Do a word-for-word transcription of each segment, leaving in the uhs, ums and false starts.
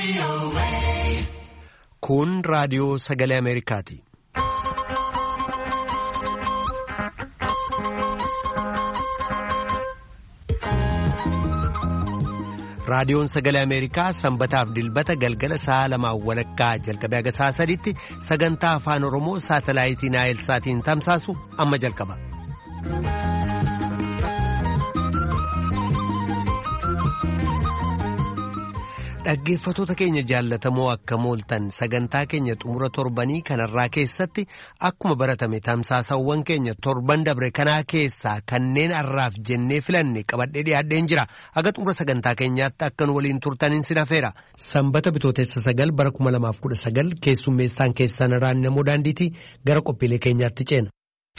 Kun raadiyoo sagalee Ameerikaati. Raadiyoon sagalee Ameerikaa sanbataaf dilbata galgala sa'a lamaan walakkaa jalqabee haga sa'a sadiitti sagantaa afaan Oromoo saatalaayitii Naayilsaatiin tamsaasu amma jalqaba. Dhaggeeffattoota keenya jaallatamoo akka mooltan sagantaa keenya xumura torbanii kanarraa keessatti akkuma baratame tamsaasawwan keenya torban dabre kanaa keessaa kanneen har'aaf jennee filanne qabadhee dhiyaadheen jira. Haga xumura sagantaa keenyaatti akkan waliin turtaniin sin hafeera. Sanbata bitootessa sagal bara kuma lamaaf kudha sagal keessummeessaan keessan Raannamoo Daandiitii gara qophiilee keenyaatti ceena.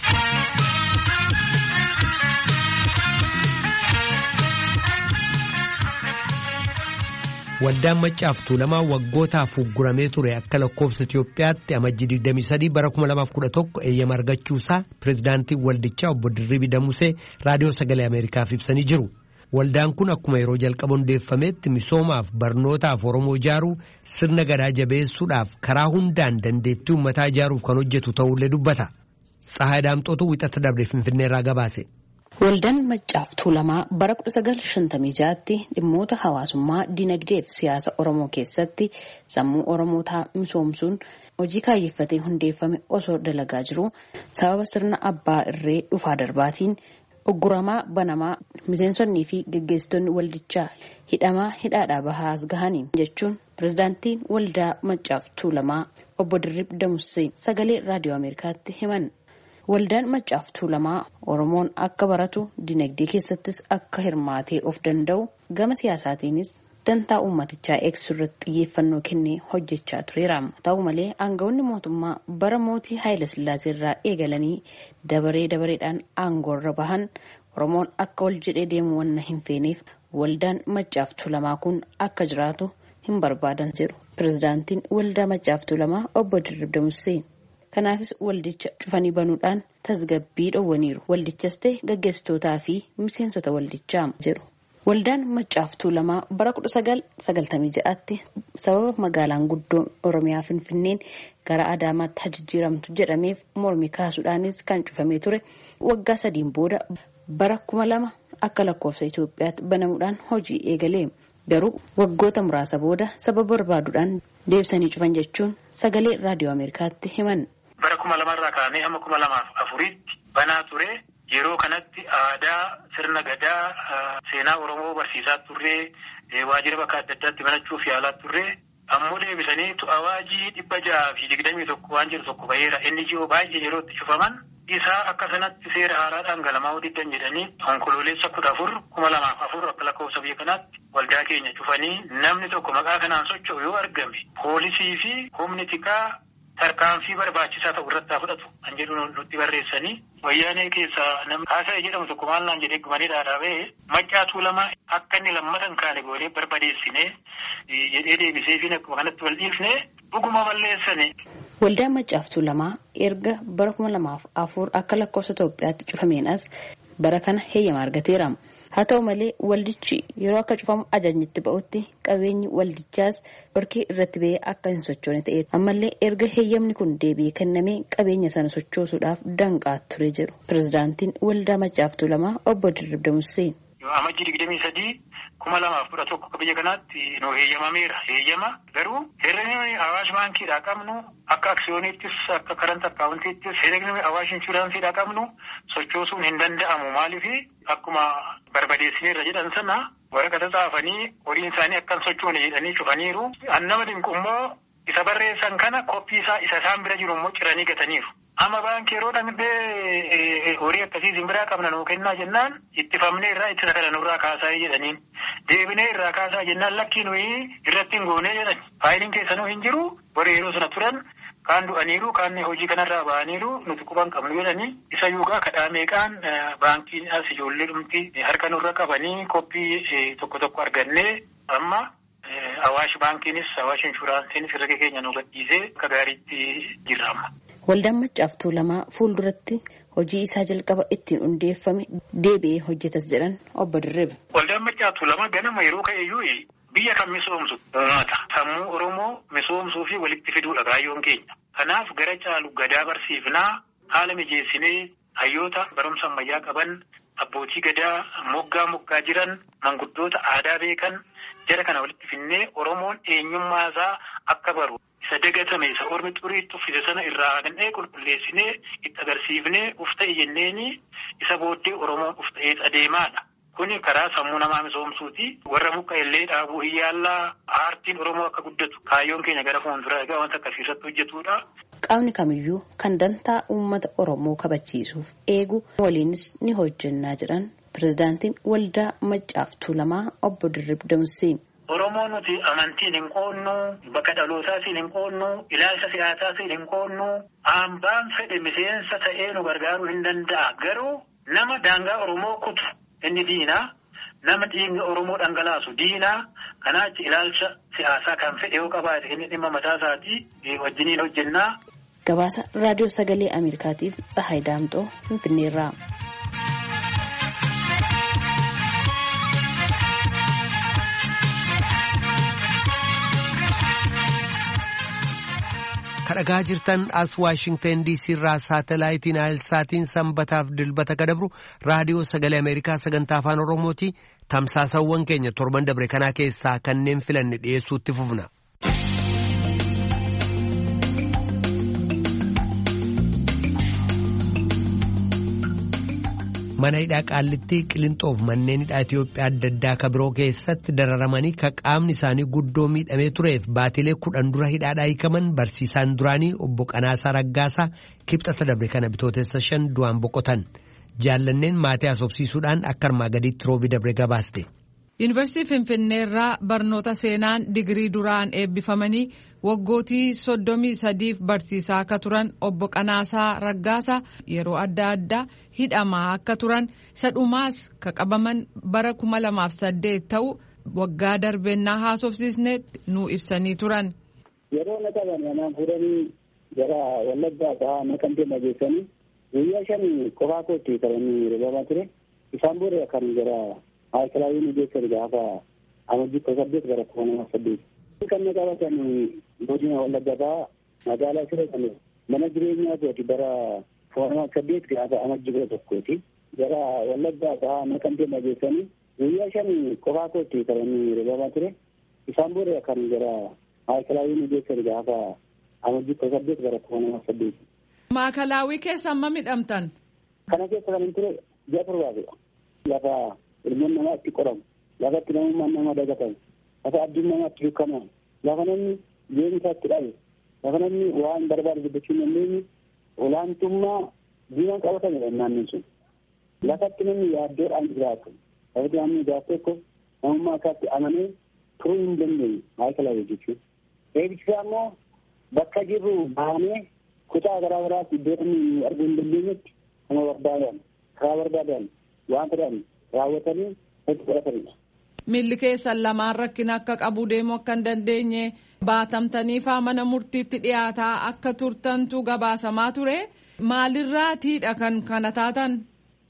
Waldaan Maccaaf Tuulamaa waggootaaf ugguramee ture akka lakkoofsa Itiyoophiyaatti amajjii digdamii sadii bara kuma lamaaf kudha tokko eeyyama argachuusaa pirezidaantiin waldichaa obbo Dirribii Damusee raadiyoo sagalee Ameerikaaf ibsanii jiru. Waldaan kun akkuma yeroo jalqaba hundeeffametti misoomaaf barnootaaf Oromoo ijaaruu sirna gadaa jabeessuudhaaf karaa hundaan dandeettii uummataa ijaaruuf kan hojjetu ta'uullee dubbata. Tsahaay Daamxootu wixata dabre Finfinneerraa gabaase. Waldaan Maccaaf Tuulamaa bara kudha sagal shantamii ja'atti dhimmoota hawaasummaa, dinagdee fi siyaasa Oromoo keessatti sammuu Oromootaa misoomsuun hojii kaayyeffatee hundeeffame osoo dalagaa jiru sababa sirna abbaa irree dhufaa darbaatiin ugguramaa banamaa miseensonnii fi gaggeessitoonni waldichaa hidhamaa hidhaadhaa bahaa as gahaniin jechuun pirezidaantiin waldaa Maccaaf Tuulamaa obbo Dirribii Damusee sagalee raadiyoo Ameerikaatti himan. Waldaan Maccaaf Tuulamaa Oromoon akka baratu dinagdee keessattis akka hirmaatee of danda'u gama siyaasaatiinis dantaa uummatichaa eegsisuu irratti xiyyeeffannoo kennee hojjechaa tureera. Ta'u malee aangawoonni mootummaa bara mootii Haayile Sillaasee irraa eegalanii dabaree dabareedhaan aangoorra bahan Oromoon akka wal jedhee deemu wanna hin feeneef waldaan Maccaaf Tuulamaa kun akka jiraatu hin barbaadan jedhu pirezidaantiin waldaa Maccaaf Tuulamaa obbo Dirribii Damusee. Kanaafis waldicha cufanii banuudhaan tasgabbii dhowwaniiru. Waldichas ta'e gaggeessitootaa fi miseensota waldichaa jedhu. Waldaan Maccaaf Tuulamaa bara kudha sagal sagaltamii ja'atti sababa magaalaan guddoon Oromiyaa Finfinneen gara Adaamaatti hajijjiiramtu jedhameef mormii kaasuudhaanis kan cufamee ture. Waggaa sadiin booda bara kuma lama akka lakkoofsa Itoophiyaatti banamuudhaan hojii eegale. Garuu waggoota muraasa booda sababa barbaaduudhaan deebisanii cufan jechuun sagalee raadiyoo Ameerikaatti himan. Bara kuma lamarraa kaanee hamma kuma lamaaf afuriitti banaa ture. Yeroo kanatti aadaa sirna gadaa seenaa Oromoo barsiisaa turre, waajjira bakka adda addaatti banachuuf yaalaa turre. Ammoo deebisanii awaajii dhibba jaha fi digdamii tokko waan jiru tokko baheera. Inni jiru baay'ee yeroo itti cufaman isaa akka sanatti seera haaraadhaan galamaa diddan jedhanii onkololeessa kudha afur kuma lamaaf afur akka lakkoofsa biyya kanaatti waldaa keenya cufanii namni tokko maqaa kanaan socho'u yoo argame poolisii fi humni tikaa tarkaanfii barbaachisaa ta'u irratti haa fudhatu kan jedhu nutti barreessanii wayyaanee keessaa namni haasa'e jedhamu tokko maal naan jedhee gumanii dhaadhaabee Maccaa Tuulamaa akka inni lammatan kaane goonee barbadeessine jedhee deebisee fi akkuma kanatti wal dhiifne dhuguma balleessane. Waldaan Maccaaf Tuulamaa erga bara kuma lamaaf afur akka lakkoofsa Itoophiyaatti cufameen as bara kana heeyyama argateera. Haa ta'u malee waldichi yeroo akka cufamu ajajnitti ba'utti qabeenyi waldichaas dhorkee irratti ba'ee akka hin sochoone ta'e ammallee erga heeyyamni kun deebi'ee kennamee qabeenya sana sochoosuudhaaf danqaa ture jedhu pirezidaantiin waldaa Maccaaf Tuulamaa obbo Dirribii Damusee. Amajjii digdamii sadii kuma lamaaf kudha tokko biyya kanaatti nu heeyyamameera. Heeyyama garuu herregni Awaash baankiidhaa qabnu akka aksiyooniittis akka karant akkaawuntiittis herregni Awaash inshuraansiidhaa qabnu sochoosuun hin danda'amu. Maaliif akkuma barbadeessineerra jedhan sana waraqata xaafanii horiin isaanii akkan sochoone jedhanii cufaniiru. Annama dinqu immoo isa barreessan kana koppii isaa isa isaan bira jiru immoo ciranii gataniiru. Amma baankii yeroo dhaqnee horii akkasii simbiraa qabna nuu kennaa jennaan ittifamnee irraa itti sakala nurraa kaasaa jedhaniin deebinee irraa kaasaa jennaan lakkii nuyi irratti hin goonee jedhan faayiliin keessanuu hin jiru warri yeroo sana turan kaan du'aniiru kaan hojii kanarraa ba'aniiru nuti quban qabnu jedhanii isa yuugaa kadhaa meeqaan baankiin as ijoollee dhumti harka nurra qabanii koppii tokko tokko argannee amma Awaash baankiinis Awaash inshuraansiinis herrega keenya nu gadhiisee akka gaariitti jirra amma. Waldaan Maccaaf Tuulamaa fuulduratti hojii isaa jalqaba ittiin hundeeffame deebi'ee hojjetas jedhan obbo Dirribi. Waldaan Maccaa Tuulamaa ganama yeroo ka'eeyyuu biyya kan misoomsu uummata sammuu Oromoo misoomsuu fi walitti fiduudha kaayyoon keenya. Kanaaf gara caalu gadaa barsiifnaa haala mijeessinee hayyoota barumsa ammayyaa qaban abbootii gadaa moggaa moggaa jiran manguddoota aadaa beekan jara kana walitti finnee Oromoon eenyummaa isaa akka baru isa dagatame isa ormi xuriitti uffise sana irraa haqnee qulqulleessinee itti agarsiifnee uf ta'e jenneeni isa booddee Oromoon uf ta'ee adeemaadha. Kuni karaa sammuu namaa misoomsuuti. Warra muka illee dhaabuu hiyyaallaa aartiin Oromoo akka guddatu kaayyoon keenya gara fuulduraa egaa wanta akkasiirratti hojjetudha. Qaamni kamiyyuu kan dantaa uummata Oromoo kabachiisuuf eegu waliinis ni hojjennaa jedhan pirezidaantiin Waldaa Maccaa Tuulamaa obbo Dirribi Damusee. Oromoo nuti amantiin hin qoonnu, bakka dhalootaatiin hin qoonnu, ilaalcha siyaasaatiin hin qoonnu, hambaan fedhe miseensa ta'ee nu gargaaruu hin danda'a. Garuu nama daangaa Oromoo kutu inni diinaa, nama dhiigni Oromoo dhangalaasu diinaa, kanaachi ilaalcha siyaasaa kan fedhe yoo qabaate inni dhimma mataa isaatii wajjiniin hojjennaa. Gabaasa Raadiyoo Sagalee Ameerikaatiif Tsahaay Daamxoo Finfinneerraa. kadhagaa jirtan as Waashingtan D C irraa saatalaayitiin Naayilsaatiin sanbataaf dilbata kadabru raadiyoo sagalee Ameerikaa sagantaa afaan Oromooti. Tamsaasawwan keenya torban dabre kanaa keessaa kanneen filanne dhiyeessuutti fufna. Mana hidhaa Qaallittii Qilintoof manneen hidhaa Itoophiyaa adda addaa ka biroo keessatti dararamanii ka qaamni isaanii guddoo miidhamee tureef baatilee kudhan dura hidhaadhaa hiikaman barsiisaan duraanii obbo Qanaasaa Raggaasaa kibxata dabre kana bitootessa shan du'aan boqotan. Jaallanneen maatii asobsiisuudhaan akka armaa gadiitti roobi dabre gabaaste. Yuunivarsiitii Finfinneerraa barnoota seenaan digirii duraan eebbifamanii waggootii soddomii sadiif barsiisaa akka turan obbo Qanaasaa Raggaasaa yeroo adda addaa hidhamaa akka turan isa dhumaas ka qabaman bara kuma lamaaf saddeet ta'u waggaa darbennaa haasofsiisneetti nuu ibsanii turan. Yeroo na qaban manaan fuudhanii gara Wallaggaa ta'aa Naqamtee nageessanii guyyaa shan qofaa kootti qabanii reebamaa ture. Isaan booda kan gara Maayikalaawiin Nigeessan gaafa amajjii kudha saddeet gara kuma lamaaf saddeet. Kan na qabatan godina Wallaggaa ta'aa magaalaa Siree kan mana jireenyaa kooti bara kuma lamaaf saddeet gaafa amajjii kudha tokkooti. Gara Wallaggaa ta'aa Naqamtee nageessanii guyyaa shan qofaa kootti qabanii reebamaa ture. Isaan booda kan gara Maayikalaawiin Nigeessan gaafa amajjii kudha saddeet gara kuma lamaaf saddeet. Maakalaawii keessa amma midhamtan? Kana keessa kan hin ture ji'a torbaatidha. Lafa ilmoon namaa itti qoramu, lafa itti namummaan nama dagatamu, lafa abdiin namaa itti dukkanamu, lafa namni jireenya isaa itti dhabe, lafa namni waan barbaade dubbachuu hin dandeenye olaantummaa diinaan qabatamedha naannoon sun. Lafa itti namni yaaddoodhaan jiraatu, lafa itti namni jiraatu tokko namummaa isaatti amanee turuu hin dandeenye Maayikalaawii jechuudha. Eebbisaa immoo bakka jirru baanee kutaa garaa garaatti iddoo namni arguu hin dandeenyetti nama barbaadan, karaa barbaadan waan fedhan raawwatanii itti fudhatanidha. Miilli keessan lamaan rakkina akka qabu deemuu akka hin dandeenye baatamtanii faa mana murtiitti dhiyaataa akka turtantu gabaasamaa ture. Maalirraatiidha kan kana taatan?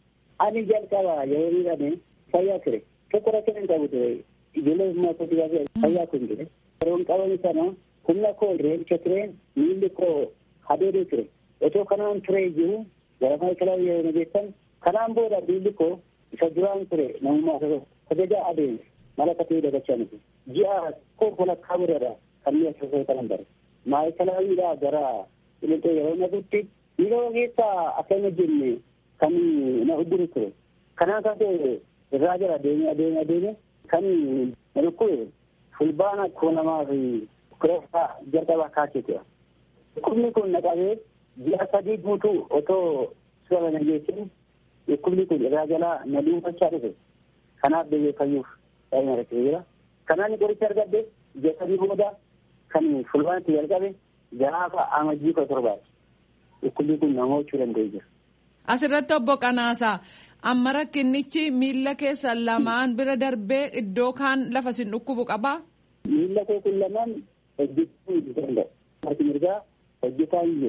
Ani jalqaba yeroo miidhame fayyaa ture. Tokko rakkina hin qabu ture. Ijoollee humnaa kootii baasee fayyaa kun ture. Yeroon qabame sana humna koo reebicha ture miilli koo hadeedee ture. Otoo kanaan ture jiru gara Maayikalaawii yeroo nageessan kanaan booda miilli koo isa duraan ture namummaa sajajaa adeemu mala katee dagachaa nuti. Ji'a koo walakkaa biradha kan mi'a sosoo kanan bare. Maayikalaawiidhaa gara Qilintoo yeroo naqutti miiloo keessaa akka hin hojjenne kan na udduru ture. Kanaan kaasee irraa jala adeemee adeemee adeemee kan na dhukkube fulbaana koo namaa fi kureessaa jalqabaa kaasee ture. Dhukkubni kun na qabee ji'a sadii guutuu otoo suura nageessin dhukkubni kun irraa jalaa na dhuunfachaa dhufe. Kanaaf deebi'ee fayyuuf baay'ina rakkoo jira. Kanaan qoricha argadde ji'a sadii booda kan fulbaanatti jalqabe gaafa amajjii kudha torbaati. Dhukkubni kun nama hojjechuu danda'ee jira. Asirratti obbo Qanaasaa amma rakkinichi miila keessan lamaan bira darbee iddoo kaan lafa sin dhukkubu qabaa? Miila koo kun lamaan hojjechuu hin danda'u. Harki mirgaa hojjetaa hin jiru.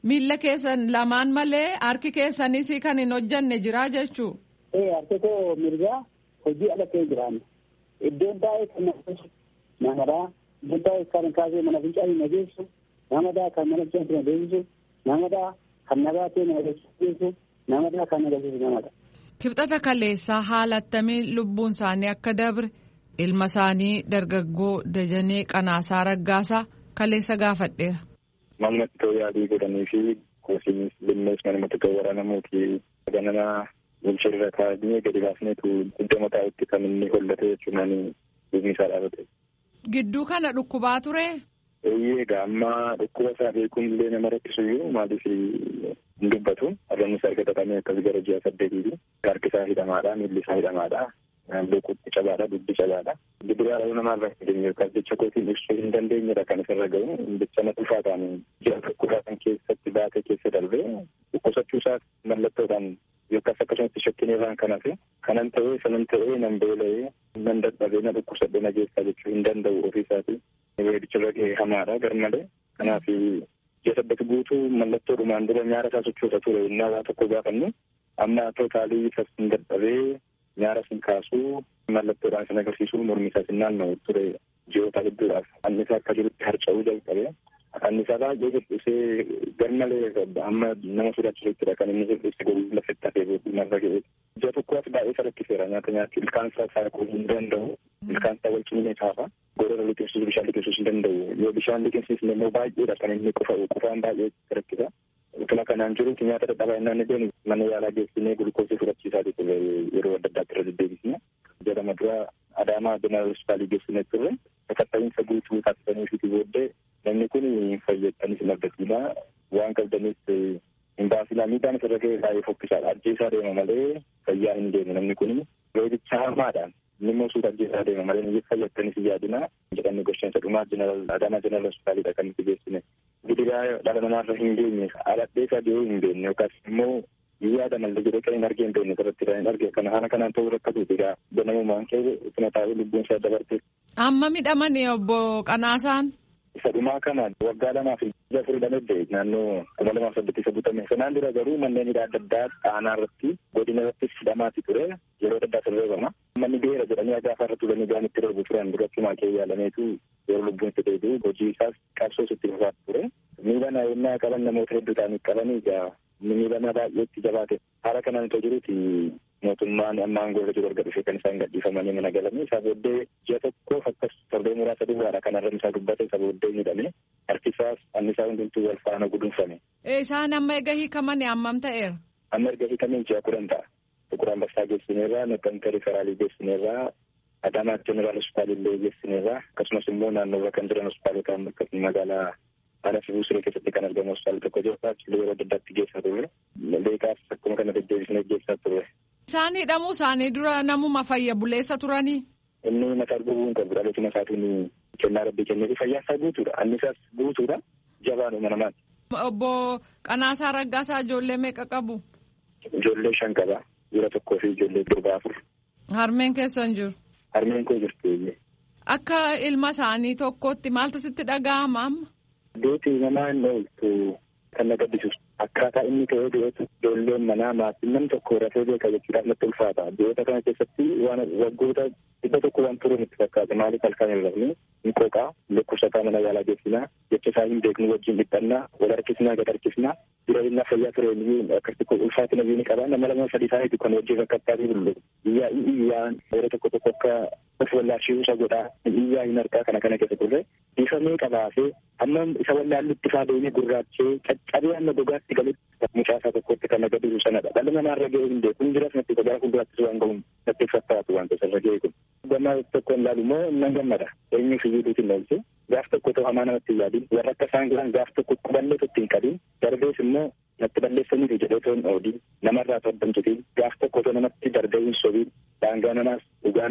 Miilla keessan lamaan malee harki keessanis kan hin hojjanne jira jechuu. Ee harki koo mirgaa hojii ala ta'e jiraan. Iddoon taa'ee kan namadhaa iddoon taa'ee kan kaasee mana fincaanii na geessu namadhaa kan mana fincaanii na deebisu namadhaa kan nabaatee na agarsiisu namadhaa kan agarsiisu namadha. Kibxata kaleessaa haala attamiin lubbuun isaanii akka dabre ilma isaanii dargaggoo Dajanee Qanaasaa Raggaasaa kaleessa gaafadheera. Mamnatti ta'uu yaadii godhanii fi koosiinis bineensi manumatti ta'uu waraanamuuti ganana bulcheerra kaa'anii gadi baasneetu iddoo mataa'utti kan inni hollate jechuun bifni isaa dhaabate. Gidduu kana dhukkubaa ture? Eeyyee egaa amma dhukkuba isaa beekuun illee nama rakkisuyyuu maaliif hin dubbatu arranni isaa erga xaxamee akkas gara ji'a saddeetiiti harki isaa hidhamaadha miilli isaa hidhamaadha. Boqotti cabaadha dubbi cabaadha. Giddugala namaa irraa hin yookaan jecha kootiin ibsuu hin dandeenyedha kan isarra gahu jecha na dhufaa ta'an ji'a tokkodhaa kan keessatti baatee keessa darbee dhukkubsachuusaa mallattoodhaan yookaas akkasumatti shakkiin irraan kan hafe kanan ta'ee sanan ta'ee nan beela'ee nan dadhabee na dhukkubsadhee na geessaa jechuu hin danda'u ofiisaatii. Weedicharra gahee hamaadha garmalee kanaaf ji'a saddeet guutuu mallattoodhumaan dura nyaara isaa sochoosa ture innaa waa tokko gaafannu amma tootaalii isas hin dadhabee. Nyaara sin kaasuu mallattoodhaan sin agarsiisuu mormi isaa sin naanna'u ture ji'oota hedduudhaaf annisaa akka jirutti harca'uu jalqabe annisaa baay'ee hir'isee garmalee amma nama sodaachisuuttidha kan inni hir'ise godhuu lafetti hafee booduu narra ga'e ji'a tokkoos baay'ee isa rakkiseera nyaata nyaatti ilkaan isaa saaquu hin danda'u ilkaan isaa wal cimine kaafa godhara liqimsiisuu bishaan liqimsiisuu hin danda'u yoo bishaan liqimsiisne immoo baay'eedha kan inni qufa'u qufaan baay'ee rakkisa. Utuma kanaan jirutti nyaata dadhabaa innaan ijoon mana yaalaa geessinee gulukoosii fudhachiisaa turre yeroo adda addaatti irra deddeebisne jedhama dura Adaamaa Jeneraal Hospitaalii geessinee turre sakatta'iinsa guutuu taasisanii fi booddee namni kun hin fayyadanis hin argatiina waan qabdaniif hin baasinaa miidhaan isarra ga'ee baay'ee fokkisaadha ajjeesaa deema malee fayyaa hin deemu namni kun reedicha hamaadhaan inni immoo suuta ajjeesaa deema malee ni fayyadanis yaadina jedhamni gosheensa dhumaa Adaamaa Jeneraal Hospitaaliidha kan nuti geessine. Gidiraa dhala namaarra hin geenye aladhee isaa jiru hin beekne yookaas immoo yaada malee jedhee kan hin argee hin beekne irratti hin arge kana haala kanaan ta'uu rakkatuuti egaa ganamumaan kee ituma taa'ee lubbuun isaa dabarte. Amma midhamani obbo Qanaasaan. Isa dhumaa kana waggaa lamaa fi ija furidhamee ba'e naannoo kuma lamaaf saddeetti isa butame sanaan dura garuu manneen hidhaa adda addaa aanaa irratti godina irrattis hidhamaati ture yeroo adda addaa sirreebama. Manni beera jedhanii agaafa irratti turanii gaan itti reebu turan duratti kee yaalameetu yeroo lubbuun itti deebi'u hojii isaas qabsoo itti fufaa ture. Miila naannoo qaban namoota hedduu ta'anii qabanii egaa miila baay'eetti jabaate haala kanaan itoo jiruuti mootummaan amma aangoorra jiru erga dhufee kan isaan gadhiifamanii mana galanii isaa booddee ji'a tokkoof akkas torbee muraasa duwwaadha kan arrabni isaa dubbate isaa booddee hidhame harkisaas annisaa hundumtuu wal faana gudunfame. Isaan amma erga hiikamanii hammam ta'eera? Amma erga hiikamanii ji'a kudhan ta'a. Tukur Ambassaa geessineerraa, Naqamtee Riferaalii geessineerraa, Adaamaa Jeneraal Hospitaalillee geessineerraa akkasumas immoo naannoo kan jiran hospitaalota akka magaalaa Aanaa fi Buusiree keessatti kan argamu hospitaala tokko jira achillee yeroo adda addaatti geessaa turre. Beekaas akkuma kana deddeebisnee geessaa turre. Isaan hidhamuu isaanii dura namuma fayya buleessa turanii? Inni mataa gubuun kan dura leetima isaatiin kennaa rabbii kenneefi fayyaa isaa guutuudha. Annisaas guutuudha. Jabaadhuma namaati. Obbo Qanaasaa Raggaasaa ijoollee meeqa qabu? Ijoollee shan qaba. Dhiira tokkoo fi ijoollee durbaa afur. Harmeen keessan jiru? Harmeen koo jirti. Akka ilma isaanii tokkotti maaltu sitti dhaga'ama amma? Duuti namaa hin ooltu kan na gaddisiisu akkaataa inni ta'ee dhiyeessu ijoolleen manaa maatiin nam tokko rafee beeka jechuudhaaf natti ulfaata. Dhiyeessa kana keessatti waan waggoota dhibba tokko waan turuun itti fakkaata maaliif halkan hin rafne hin qooqaa lakkoofsataa mana yaalaa geessinaa jecha isaa hin beeknu wajjin dhiphannaa wal harkisnaa gad harkisnaa jireenya fayyaa tureenii akkasitti ulfaatina biyyi qabaa nama lama sadii isaaniitu kan wajjin rakkattaa fi bullu iyyaa iyyaan yeroo tokko tokko akka of wallaashii isa godhaa iyyaa hin harkaa kana kana keessa turre dhiifamee qabaasee amma isa wallaallutti faa deemee gurraachee caccabee amma gogaatti galutti mucaasaa tokkotti kan agarsiisu sanadha. Dhalli namaa irra ga'ee hin beeku hin jiras natti gara fuulduraattis waan ga'uun natti fakkaatu waan ta'eef irra ga'ee kun. Gammaa tokko hin laalu immoo nan gammada. Eenyuuf iyyuu duuti hin oolchu. Gaaf tokko ta'u hamaa namatti hin yaadin. Warra akka isaan jiran gaaf tokko quballee tokko hin qabin. Darbees immoo natti balleessaniif jedhee otoo hin oolin namarraa to'atamtutiin gaaf tokko otoo namatti darbee hin sobiin daangaa namaas dhugaa namaas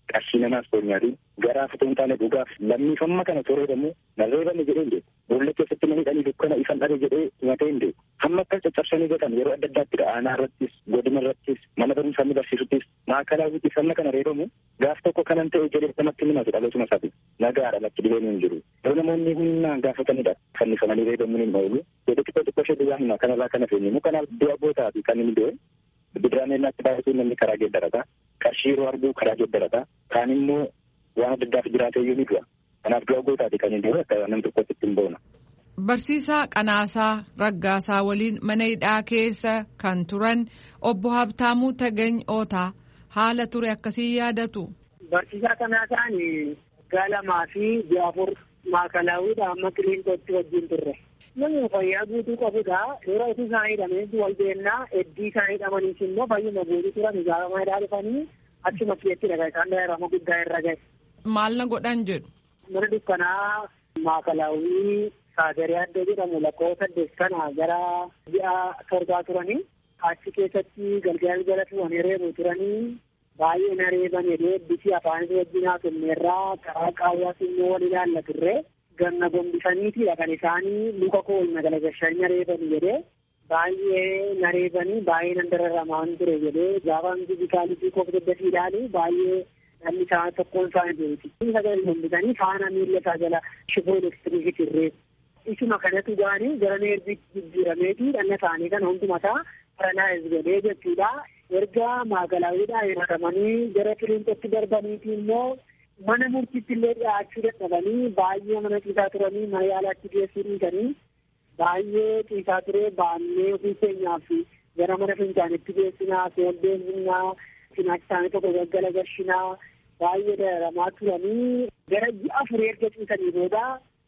qarshii namaas foonyaati garaaf otoo hin taane dhugaaf lammiifamma kana toreedhamu narreebame jedhee hin beeku. Boolla keessatti nama hidhanii dukkana ifan dhabe jedhee himatee hin beeku. Hamma akkas caccabsanii godhan yeroo adda addaatti aanaa irrattis godina irrattis mana barumsaa inni barsiisuttis maakalaawwitti sanna kana reebamu gaaf tokko kanan ta'e jedhee namatti himatu dhalootuma isaati nagaadha natti dhibeen hin jiru. Yeroo namoonni humnaan gaafatanidha fannifamanii reebamuun hin oolu. Jedhe xiqqoo xiqqoo ishee duwwaa hima kanarraa kana feenyimu kanaaf du'a gootaa fi kan inni du'e bidiraameelaatti baay'atuun namni karaa geeddarata qarshii yeroo arguu karaa geeddarata kaan immoo waan adda addaaf jiraatee iyyuu ni du'a. Kanaaf du'a gootaati kan inni du'e akka namni tokkotti ittiin boona. Barsiisaa Qanaasaa Raggaasaa waliin mana hidhaa keessa kan turan obbo Habtaamuu Tagany Ootaa haala ture akkasii yaadatu. Barsiisaa Qanaasaan gaalamaa fi jaafur maakalaawwiidha amma kiliinikootti wajjin turre. Namni fayyaa guutuu qabudha. Yeroo itti isaan hidhameentu wal beennaa heddii isaan hidhamaniis immoo baay'uma guutuu turan ijaaramaa hidhaa dhufanii achuma keessatti dhagaa isaan daa'irama guddaa irra gahe. Maal na godhan jedhu. Mana dukkanaa maakalaawwii saagaree adda jedhamu lakkoofsa saddeet kana gara ji'a torbaa turanii achi keessatti galgala jala tuwanii reebu turanii baay'ee na reeban jedhee bisi afaanis wajjin haasofneerraa karaa qaawwaas immoo wal ilaalla turre. Ganna gombisaniitidha kan isaanii luka koo na galagashanii reebanii jedhee baay'ee na reebanii baay'ee nan dararamaan ture jedhee gaafaan fizikaalitii koof daddafi ilaalu baay'ee namni isaa tokkoon isaa jiruuti. Sagalee gombisanii faana miilla isaa jala shiboo elektiriikii reebu. Isuma kanatu gaanii gara neerbiitti jijjiirameeti dhanna isaanii kana hundumataa paralaayiz godhee jechuudha. Erga maakalaawwiidhaa himatamanii gara kiliinikootti darbaniiti immoo mana murtiitti illee dhiyaachuu dadhabanii baay'ee mana ciisaa turanii mana yaalaatti geessuu dhiisanii baay'ee ciisaa ture baannee ofii keenyaaf gara mana fincaanitti geessinaa seeldeemnaa cinaachi isaanii tokko gaggala gashinaa baay'ee dararamaa turanii gara ji'a afurii erga ciisanii booda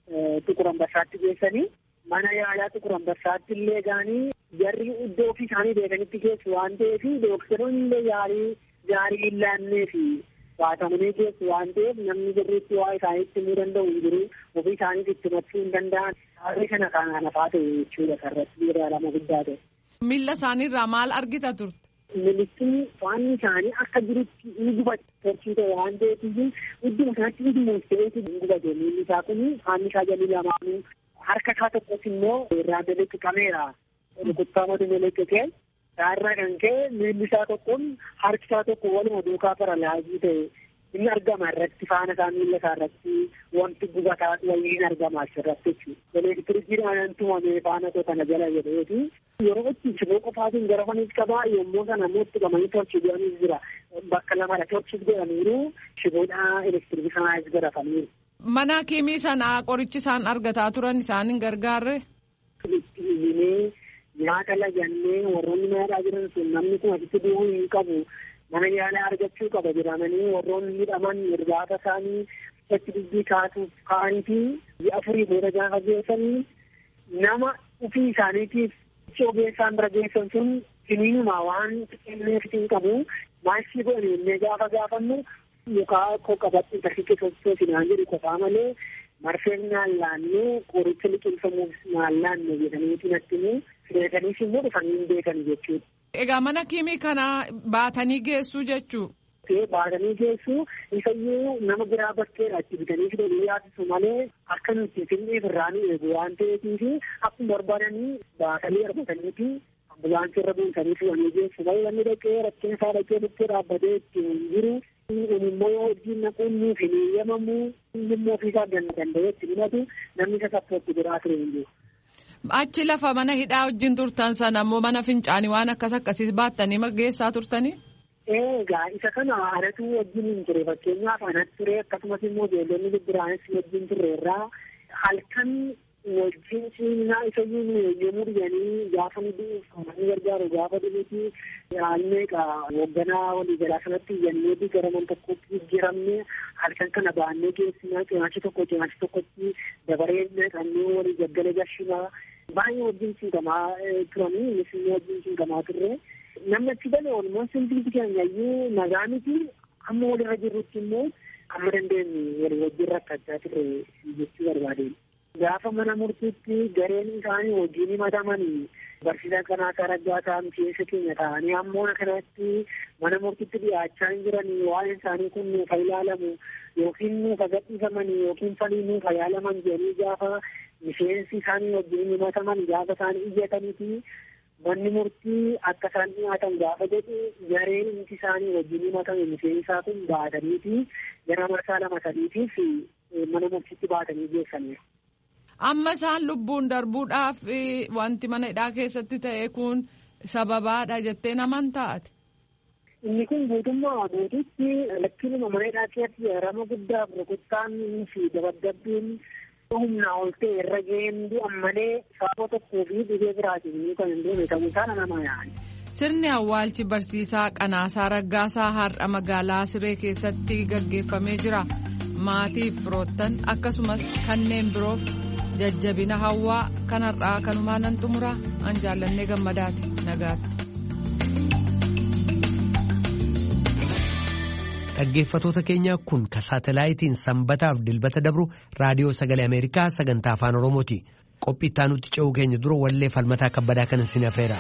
Tukur Ambassaatti geessanii mana yaalaa Tukur Ambassaatti illee gaanii jarri iddoo ofii isaanii beekanitti geessu waan ta'eef dooktaroonni illee yaalii gaarii hin laanneefi baatamanii keessi waan ta'eef namni birriitti waa isaaniitti himuu danda'u hin jiru ofii isaaniif itti himachuu hin danda'an harri kana kan hafaa ta'e jechuudha sarratti yeroo guddaa ta'e. Miilla isaaniirraa maal argita turte? Militiin faanni isaanii akka jirutti ni gubate torchii ta'e waan ta'eef idduma sanatti ni muusta'eeti ni gubate miilli isaa kun faanni isaa jalii lamaanuu harka isaa tokkos immoo irraa daleqqameera rukuttaa madu daleqqatee. Daarraa kan ka'e miilli isaa tokkoon harki isaa tokko waluma duukaa paralaayizii ta'e inni argama irratti faana isaa miilla isaa irratti wanti gubataa wayii hin argama asirratti jechuudha. Elektirikiidhaan tumamee faana koo kana jala jedheeti yeroo itti shiboo qofaatiin gara faniis qabaa yommuu sana immoo itti qabanii torchii godhaniis jira. Bakka lamadha torchiis godhaniiru shiboodhaa elektirikii sanaas godhataniiru. Mana kiimii sana qorichi isaan argataa turan isaan hin gargaarre? Nyaata lagannee warroonni nyaata jiran sun namni kun asitti du'uu hin qabu mana yaalaa argachuu qaba jedhamanii warroonni hidhaman irbaata isaanii achi dubbii kaasuuf ka'aniiti ji'a afurii booda gaafa geessanii nama ofii isaaniitiif ogeessaan bira geessan sun siniinuma waan kenneef hin qabu maashii godhanii illee gaafa gaafannu mukaa koo qabatti tafiqqe sochoo sinaan jedhu qofaa malee marfeen naallaannee qoricha liqimsamuuf naallaanne jedhaniitiin attimuu fideetaniif immoo dhufanii hin beekan jechuudha. Egaa mana kiimii kana baatanii geessuu jechuu? Baatanii geessuu isayyuu nama biraa bakkeedha itti bitanii fidanii yaasisu malee akka nuti finneef irraa nu eegu waan ta'eefi akkuma barbaadanii baatanii argataniiti ambulaansii irra buusanii fidanii geessu malee namni dhaqee rakkina isaa dhaqee bukkee dhaabbatee itti jiru. Kun immoo hojiin naquun nuuf hin eeyyamamu inni immoo ofiisaa danda'ee itti himatu namni isa sappooti biraa ture hin jiru. Achi lafa mana hidhaa wajjin turtan sana ammoo mana fincaanii waan akkas akkasiis baattanii geessaa turtanii? Egaa isa kana anatu wajjin hin ture fakkeenyaaf anatti ture akkasumas immoo ijoollonni bibbiraanis wajjin turreerraa halkan wajjin siinaa isa yommuu dhiyanii gaafa nuti uffannii gargaaru gaafa dhufuuti haalmeeqa wagganaa walii galaa sanatti iyyanneeti gara man tokkotti jijjiiramne halkan kana baannee geessinaa cinaachi tokko cinaachi tokkotti dabaree naqannee walii gaggala gashinaa baay'ee wajjin siinqamaa turanii innis immoo wajjin siinqamaa turre namni achi galee walumaa simpliti keenyayyuu nagaa miti amma walirra jirrutti immoo amma dandeenye walii wajjin rakkachaa turre jechuu barbaadeen. Gaafa mana murtiitti gareen isaanii wajjin himatamanii barsiisaa Qanaasaa Raggaasaa miseensa keenya ta'anii ammoo kanatti mana murtiitti dhiyaachaa hin jiranii waa'een isaanii kun nuuf ilaalamu yookiin nuuf gadhiifamanii yookiin falii nuuf ilaalaman jedhanii gaafa miseensi isaanii wajjin himataman gaafa isaanii iyyataniiti manni murtii akka isaan dhiyaatan gaafa jedhu gareen inti isaanii wajjin himatame miseensaa kun baataniiti gara marsaa lama sadiitiif mana murtiitti baatanii geessaniiru. Amma isaan lubbuun darbuudhaaf wanti mana hidhaa keessatti ta'e kun sababaadha jettee naman taate. Inni kun guutummaa guutuutti lakkiinuma mana hidhaa keessatti rama guddaaf rukuttaan fi dabadabbiin humnaa ol ta'e irra ga'een du'an malee sababa tokkoo fi dhibee biraatiin kan hin duune ta'uu isaa nama yaani. Sirni awwaalchi barsiisaa Qanaasaa Raggaasaa har'a magaalaa Siree keessatti gaggeeffamee jira. Maatiif firoottan akkasumas kanneen biroof jajjabina hawwaa kanarraa kanumaa nan xumura an jaallannee gammadaati nagaatti. Dhaggeeffatoota keenya kun ka saatalaayitiin sanbataaf dilbata dabru raadiyoo sagalee Ameerikaa sagantaa afaan Oromooti. Qophii itti aanutti ce'uu keenya dura wallee falmataa kabbadaa kana sin afeera.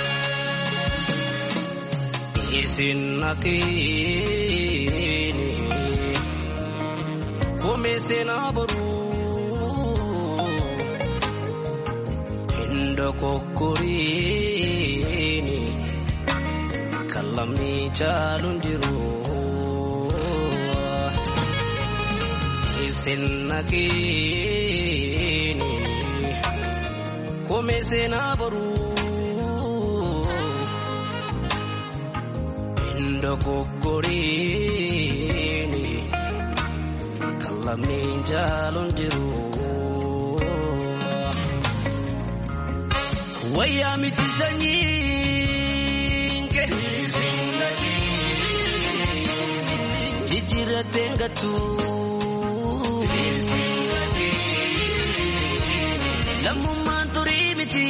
Kokoriini kallamni caalun jiru isin nageeni komeesena baruu indo kokoriini kallamni caalun jiru. Waya mitizanyinge jijira tengatu lamu manturi miti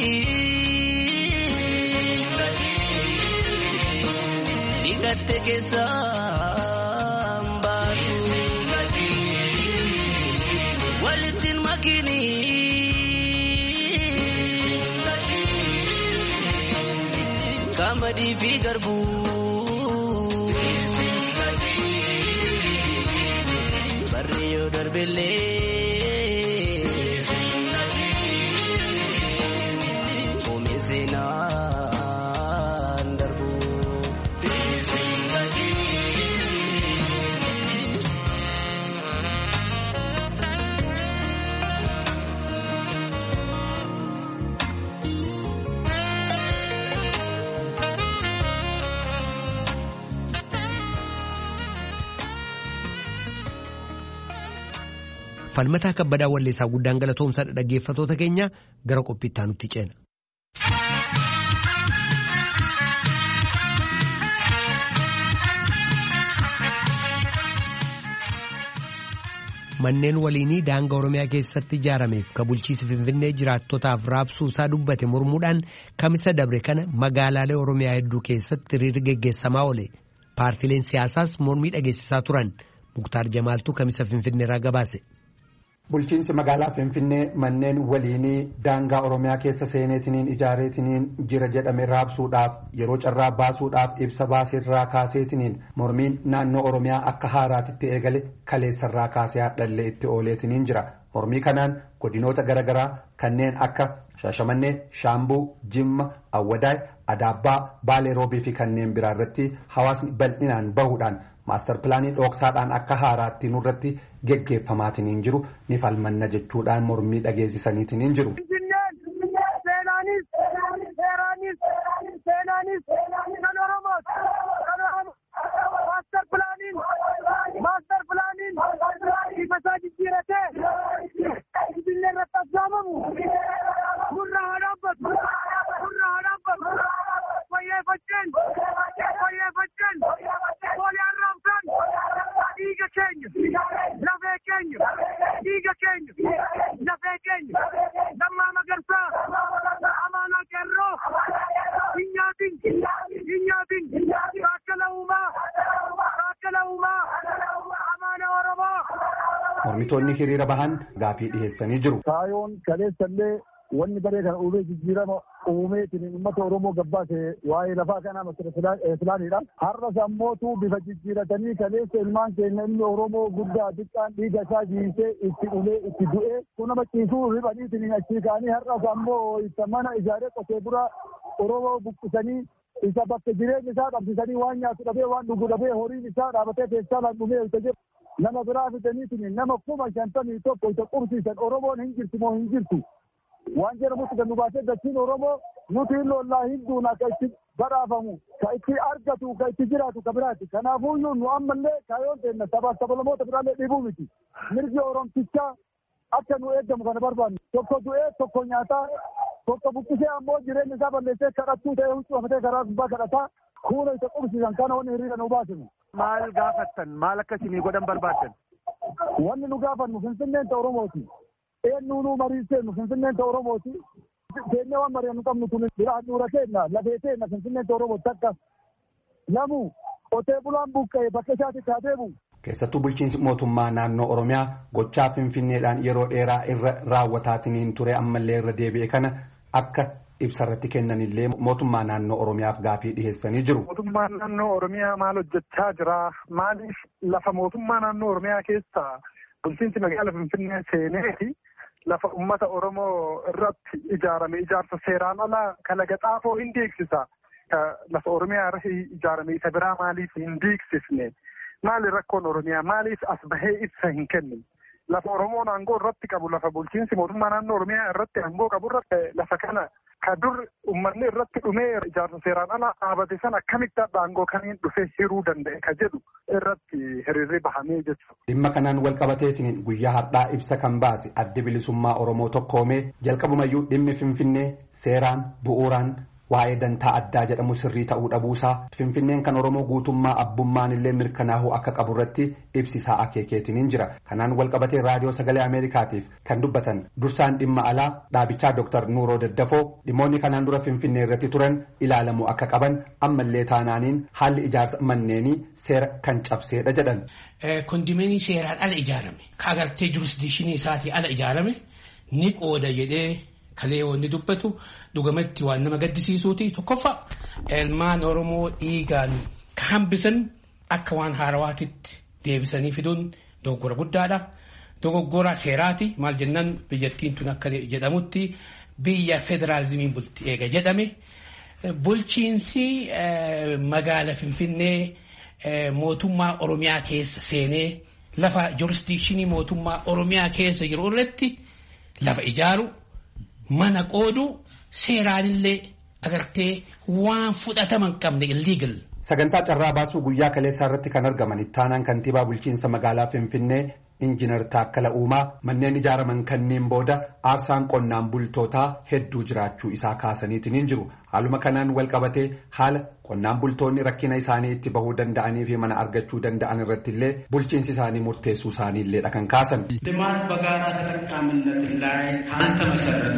igate kesamba walitin makini Kamadi fi garbu Barriyo darbele Omezena darbu Falmataa kabbadaa walleessaa guddaan galatoomsaa dhaggeeffatoota keenya gara qophii itti aanutti ceena. Manneen waliinii daangaa Oromiyaa keessatti ijaarameef ka bulchiinsi Finfinnee jiraattotaaf raabsuu isaa dubbate mormuudhaan kamisa dabre kana magaalaalee Oromiyaa hedduu keessatti hiriirri geggeessamaa oole. Paartileen siyaasaas mormii dhageessisaa turan. Muktaar Jamaaltuu kamisa Finfinneerraa gabaase. Bulchiinsi magaalaa Finfinnee manneen waliinii daangaa Oromiyaa keessa seeneetiniin ijaareetiniin jira jedhame raabsuudhaaf yeroo carraa baasuudhaaf ibsa baaseerraa kaaseetiniin mormiin naannoo Oromiyaa akka haaraatitti eegale kaleessarraa kaasee hadhallee itti ooleetiniin jira. Mormii kanaan godinoota garaagaraa kanneen akka Shaashamannee, Shaambuu, Jimma, Awwadaay, Adaabbaa, Baalee Roobii fi kanneen biraa irratti hawaasni bal'inaan bahuudhaan maastar pilaanii dhoksaadhaan akka haaraatti nurratti geggeeffamaatiin jiru ni falmanna jechuudhaan mormii dhageessisaniitiin jiru. mormitoonni hiriira bahan gaafii dhiheessanii jiru. Kaayoon kaleessallee wanni baree kan uumee jijjiirama uumeetiin uummata Oromoo gabbaase waa'ee lafaa kanaa masira filaanidha. Har'as ammootu bifa jijjiiratanii kaleessa ilmaan keenya inni Oromoo guddaa xiqqaan dhiiga isaa jiisee itti ulee itti du'ee kun nama ciisuu ribaniitiin achii ka'anii har'as ammoo isa mana ijaaree qotee bulaa Oromoo buqqisanii isa bakka jireenya isaa dhabsisanii waan nyaatu dhabee waan dhugu dhabee horiin isaa dhaabatee keessaa lan dhumee isa jedhu nama biraa fidaniitiin nama kuma shantamii tokko isa qubsiisan Oromoon hin jirtu moo hin jirtu. Waan jedhamutti kan nu baasee dachiin Oromoo nuti lollaa hinduun akka itti badhaafamu ka itti argatu ka itti jiraatu ka biraati. Kanaafuyyuu nu ammallee kaayoon teenna sabaaf sabalamoota biraallee dhibuu miti. Mirgi Oromtichaa akka nu eeggamu kana barbaannu. Tokko du'ee tokko nyaataa tokko buqqisee ammoo jireenya isaa balleessee kadhattuu ta'ee huccuu hafatee karaa gubbaa kadhataa kuula isa qubsiisan kana wanni hiriira nu baasinu. Maal gaafattan maal akkasinii godhan barbaaddan? Wanni nu gaafannu Finfinneen ta'e Oromooti. Eenyuunuu marii seennu Finfinneen ta'e Oromooti. Keenya waan mari'an nu qabnu tuni biraa dhuura keenya lafee keenya Finfinneen ta'e Oromooti akka namu qotee bulaan buqqa'e bakka isaatti haa deemu. Keessattuu bulchiinsi mootummaa naannoo Oromiyaa gochaa Finfinneedhaan yeroo dheeraa irra raawwataatiin ture ammallee irra deebi'e kana akka ibsarratti kennanillee mootummaa naannoo Oromiyaaf gaafii dhiheessanii jiru. Mootummaan naannoo Oromiyaa maal hojjechaa jira? Maaliif lafa mootummaa naannoo Oromiyaa keessaa bulchiinsi magaalaa Finfinnee seeneeti lafa uummata Oromoo irratti ijaarame ijaarsa seeraan alaa kalaqa xaafoo hin deeksisa. Lafa Oromiyaa irratti ijaarame isa biraa maaliif hin deeksisne? Maali rakkoon Oromiyaa maaliif as bahee ibsa hin kennine? Lafa Oromoon aangoo irratti qabu lafa bulchiinsi mootummaa naannoo Oromiyaa irratti aangoo qabu irratti lafa kana ka dur uummanni irratti dhumee ijaarsa seeraan alaa dhaabate sana akkamitti aangoo kaniin dhufee hiruu danda'e ka jedhu irratti hiriirri bahamee jechuudha. Dhimma kanaan wal qabateetiin guyyaa har'aa ibsa kan baase addi bilisummaa Oromoo tokkoomee jalqabumayyuu dhimmi Finfinnee seeraan bu'uuraan waa'ee dantaa addaa jedhamu sirrii ta'uu dhabuusaa Finfinneen kan Oromoo guutummaa abbummaan illee mirkanaa'uu akka qabu irratti ibsisaa akeekeetiin jira. Kanaan wal qabatee raadiyoo sagalee Ameerikaatiif kan dubbatan dursaan dhimma alaa dhaabichaa Dooktar Nuuroo Daddafoo dhimmoonni kanaan dura Finfinnee irratti turan ilaalamuu akka qaban ammallee taanaaniin haalli ijaarsa manneenii seera kan cabseedha jedhan. Kondominiyeemii seeraan ala ijaarame ka agartee jurisdikshinii isaatii ala ijaarame ni qooda jedhee. Kalee wanni dubbatu dhugamatti waan nama gaddisiisuuti tokkoffaa ilmaan Oromoo dhiigaan ka hambisan akka waan haarawaatitti deebisanii fiduun dogoggora guddaadha. Dogoggora seeraati maal jennaan biyyattiin tun akka jedhamutti biyya federaalizimiin bulti eega jedhame bulchiinsi magaala Finfinnee mootummaa Oromiyaa keessa seenee lafa jurisdikshinii mootummaa Oromiyaa keessa jiru irratti lafa ijaaru. Mana qoodu seeraanillee agartee waan fudhataman qabne illegal. Sagantaa carraa baasuu guyyaa kaleessaa irratti kan argaman ittaanaan kantiibaa bulchiinsa magaalaa Finfinnee Injiinar Taakkala Uumaa manneen ijaaraman kanneen booda aarsaan qonnaan bultootaa hedduu jiraachuu isaa kaasaniitiin jiru. Haaluma kanaan wal qabatee haala qonnaan bultoonni rakkina isaanii itti bahuu danda'anii fi mana argachuu danda'an irratti illee bulchiinsi isaanii murteessuu isaanii illee kan kaasan. ልማት በጋራ ተጠቃሚነት ላይ ካልተመሰረተ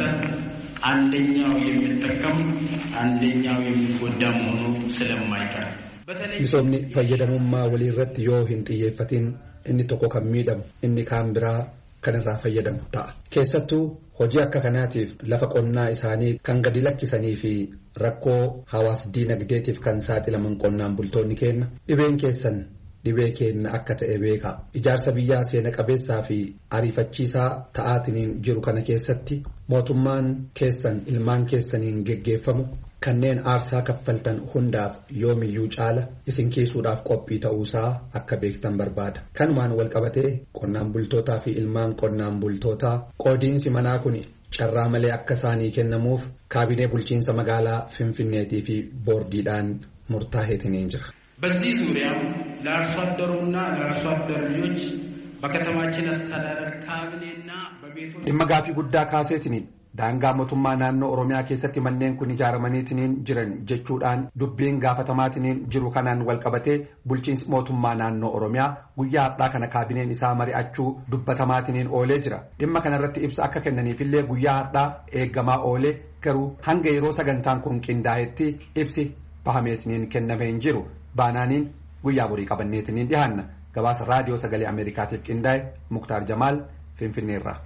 አንደኛው የሚጠቀም አንደኛው የሚጎዳ መሆኑ ስለማይቀር misoomni fayyadamummaa walii irratti yoo hin xiyyeeffatin inni tokko kan miidhamu inni kaan biraa kan irraa fayyadamu ta'a. Keessattuu hojii akka kanaatiif lafa qonnaa isaanii kan gadi lakkisanii fi rakkoo hawaas diinagdeetiif kan saaxilaman qonnaan bultoonni keenya dhibeen keessan dhibee keenya akka ta'e beeka. Ijaarsa biyyaa seena qabeessaa fi ariifachiisaa ta'aatiin jiru kana keessatti mootummaan keessan ilmaan keessaniin geggeeffamu kanneen aarsaa kaffaltan hundaaf yoomiyyuu caala isin kiisuudhaaf qophii ta'uusaa akka beektan barbaada. Kanumaan wal qabatee qonnaan bultootaa fi ilmaan qonnaan bultootaa qoodiinsi manaa kun carraa malee akka isaanii kennamuuf kaabinee bulchiinsa magaalaa Finfinneetii fi boordiidhaan murtaa'eetiin jira. በዚህ ዙሪያ ለአርሶ አደሩና ለአርሶ አደር ልጆች በከተማችን አስተዳደር ካቢኔና በቤቶች dhimma gaafii guddaa kaaseetiin daangaa mootummaa naannoo Oromiyaa keessatti manneen kun ijaaramaniitiin jiran jechuudhaan dubbiin gaafatamaatiin jiru kanaan wal qabatee bulchiinsi mootummaa naannoo Oromiyaa guyyaa har'aa kana kaabineen isaa mari'achuu dubbatamaatiin oolee jira. Dhimma kanarratti ibsa akka kennaniifillee guyyaa har'aa eeggamaa oolee garuu hanga yeroo sagantaan kun qindaa'etti ibsi bahameetiin kennamee hin jiru. Baanaaniin guyyaa borii qabanneetiin dhiyaanna. gabaasa raadiyoo sagalee Ameerikaatiif qindaa'e Muktaar Jamaal Finfinneerraa.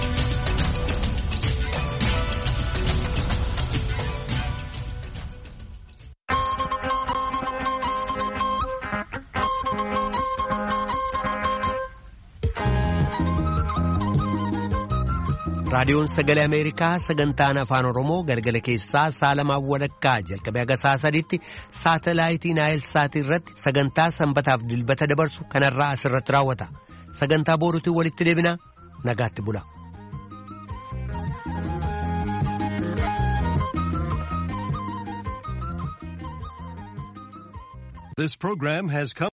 raadiyoon sagalee Ameerikaa sagantaan afaan Oromoo galgala keessaa saalamaa walakkaa jalqabee haga saa sadiitti saatalaayitii naayil saatii irratti sagantaa sanbataaf dilbata dabarsu kanarraa asirratti raawwata. Sagantaa booruutiin walitti deebina nagaatti bula. This program has come